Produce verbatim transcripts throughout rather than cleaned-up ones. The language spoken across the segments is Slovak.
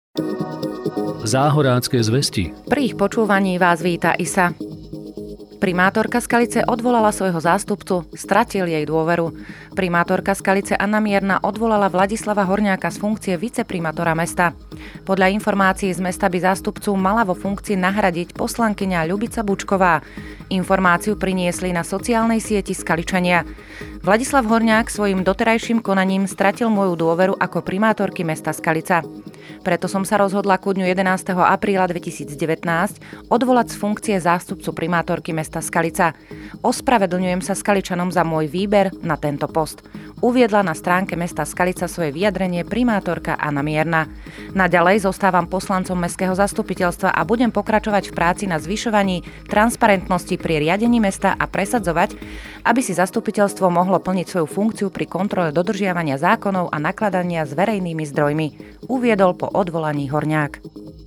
Záhorácké zvesti. Pri ich počúvaní vás víta Isa. Primátorka Skalice odvolala svojho zástupcu, stratil jej dôveru. Primátorka Skalice Anna Mierna odvolala Vladislava Horňáka z funkcie viceprimátora mesta. Podľa informácií z mesta by zástupcu mala vo funkcii nahradiť poslankyňa Ľubica Bučková. Informáciu priniesli na sociálnej sieti Skaličania. Vladislav Horňák svojim doterajším konaním stratil moju dôveru ako primátorky mesta Skalica. Preto som sa rozhodla ku dňu jedenásteho apríla dvetisícdevätnásť odvolať z funkcie zástupcu primátorky mesta Skalica. Ospravedlňujem sa Skaličanom za môj výber na tento post. Uviedla na stránke mesta Skalica svoje vyjadrenie primátorka Anna Mierna. Naďalej zostávam poslancom mestského zastupiteľstva a budem pokračovať v práci na zvyšovaní transparentnosti pri riadení mesta a presadzovať, aby si zastupiteľstvo mohlo plniť svoju funkciu pri kontrole dodržiavania zákonov a nakladania s verejnými zdrojmi, uviedol po odvolaní Horňák.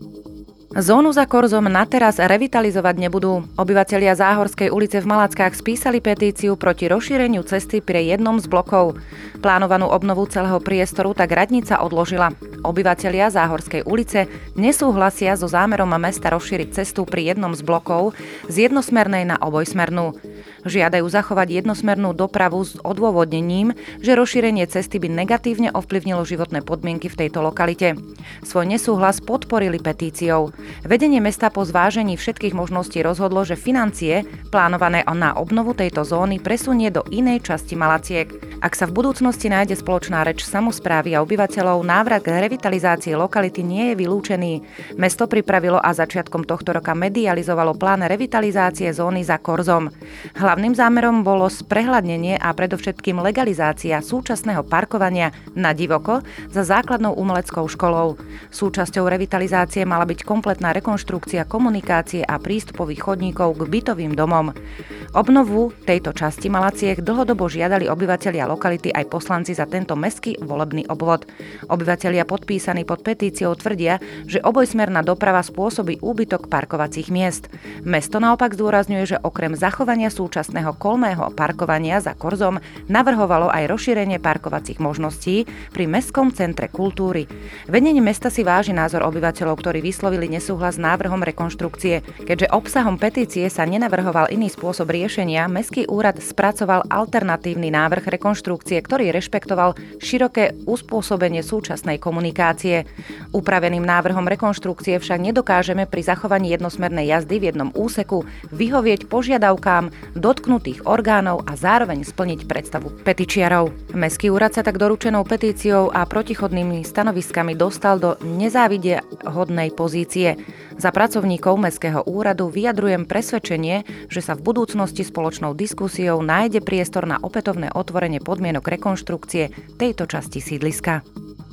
Zónu za Korzom na teraz revitalizovať nebudú. Obyvatelia Záhorskej ulice v Malackách spísali petíciu proti rozšíreniu cesty pri jednom z blokov. Plánovanú obnovu celého priestoru tak radnica odložila. Obyvatelia Záhorskej ulice nesúhlasia so zámerom mesta rozšíriť cestu pri jednom z blokov z jednosmernej na obojsmernú. Žiadajú zachovať jednosmernú dopravu s odôvodnením, že rozšírenie cesty by negatívne ovplyvnilo životné podmienky v tejto lokalite. Svoj nesúhlas podporili petíciou. Vedenie mesta po zvážení všetkých možností rozhodlo, že financie plánované na obnovu tejto zóny presunie do inej časti Malaciek. Ak sa v budúcnosti nájde spoločná reč samosprávy a obyvateľov, návrat k revitalizácii lokality nie je vylúčený. Mesto pripravilo a začiatkom tohto roka medializovalo plán revitalizácie zóny za Korzom. Hlavným zámerom bolo sprehľadnenie a predovšetkým legalizácia súčasného parkovania na divoko za základnou umeleckou školou. Súčasťou revitalizácie mala byť kompletná rekonštrukcia komunikácie a prístupových chodníkov k bytovým domom. Obnovu tejto časti Malaciek dlhodobo žiadali obyvatelia lokality aj poslanci za tento mestský volebný obvod. Obyvatelia podpísaní pod petíciou tvrdia, že obojsmerná doprava spôsobí úbytok parkovacích miest. Mesto naopak zdôrazňuje, že okrem zachovania súčasného kolmého parkovania za Korzom navrhovalo aj rozšírenie parkovacích možností pri mestskom centre kultúry. Vedenie mesta si váži názor obyvateľov, ktorí vyslovili nesúhlas s návrhom rekonštrukcie. Keďže obsahom petície sa nenavrhoval iný spôsob riešenia, mestský úrad spracoval alternatívny návrh rekonštrukcie, ktorý rešpektoval široké uspôsobenie súčasnej komunikácie. Upraveným návrhom rekonštrukcie však nedokážeme pri zachovaní jednosmernej jazdy v jednom úseku vyhovieť požiadavkám dotknutých orgánov a zároveň splniť predstavu petičiarov. Mestský úrad sa tak doručenou petíciou a protichodnými stanoviskami dostal do nezávidiehodnej pozície. Za pracovníkov mestského úradu vyjadrujem presvedčenie, že sa v budúcnosti spoločnou diskusiou nájde priestor na opätovné otvorenie podmienok rekonštrukcie tejto časti sídliska.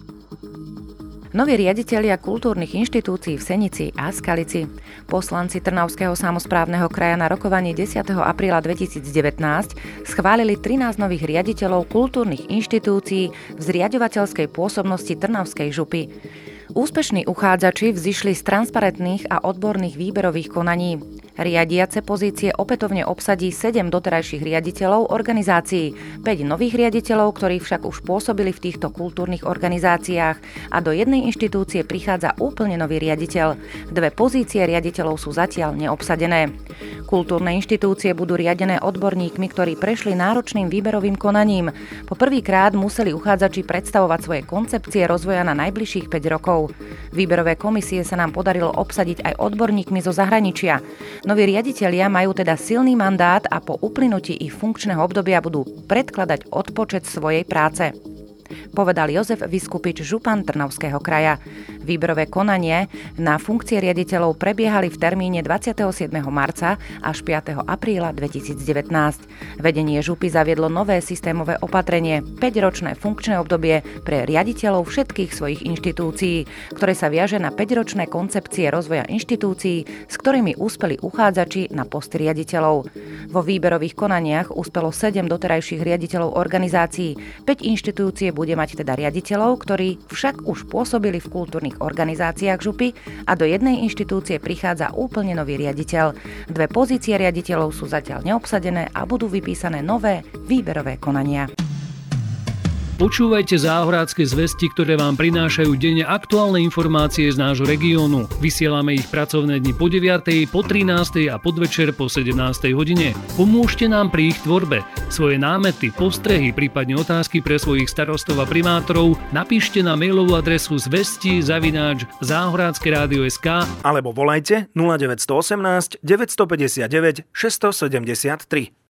Noví riaditelia kultúrnych inštitúcií v Senici a Skalici. Poslanci Trnavského samosprávneho kraja na rokovaní desiateho apríla dvetisícdevätnásť schválili trinásť nových riaditeľov kultúrnych inštitúcií v zriaďovateľskej pôsobnosti Trnavskej župy. Úspešní uchádzači vzišli z transparentných a odborných výberových konaní. Riadiace pozície opätovne obsadí sedem doterajších riaditeľov organizácií, päť nových riaditeľov, ktorí však už pôsobili v týchto kultúrnych organizáciách, a do jednej inštitúcie prichádza úplne nový riaditeľ. Dve pozície riaditeľov sú zatiaľ neobsadené. Kultúrne inštitúcie budú riadené odborníkmi, ktorí prešli náročným výberovým konaním. Po prvýkrát museli uchádzači predstavovať svoje koncepcie rozvoja na najbližších päť rokov. Výberové komisie sa nám podarilo obsadiť aj odborníkmi zo zahraničia. Noví riaditelia majú teda silný mandát a po uplynutí ich funkčného obdobia budú predkladať odpočet svojej práce, povedal Jozef Vyskupič, župan Trnavského kraja. Výberové konanie na funkcie riaditeľov prebiehali v termíne dvadsiateho siedmeho marca až piateho apríla dvetisícdevätnásť. Vedenie župy zaviedlo nové systémové opatrenie, päťročné funkčné obdobie pre riaditeľov všetkých svojich inštitúcií, ktoré sa viaže na päťročné koncepcie rozvoja inštitúcií, s ktorými úspeli uchádzači na posty riaditeľov. Vo výberových konaniach úspelo sedem doterajších riaditeľov organizácií, päť inštitúcií bude mať teda riaditeľov, ktorí však už pôsobili v kultúrnych organizáciách župy, a do jednej inštitúcie prichádza úplne nový riaditeľ. Dve pozície riaditeľov sú zatiaľ neobsadené a budú vypísané nové výberové konania. Počúvajte Záhorácke zvesti, ktoré vám prinášajú denne aktuálne informácie z nášho regiónu. Vysielame ich pracovné dni po deviatej, po trinástej a podvečer po sedemnástej hodine. Pomôžte nám pri ich tvorbe. Svoje námety, postrehy, prípadne otázky pre svojich starostov a primátorov napíšte na mailovú adresu zvesti zavináč záhorácke rádio bodka es ká alebo volajte nula deväť jedna osem deväť päť deväť šesť sedem tri.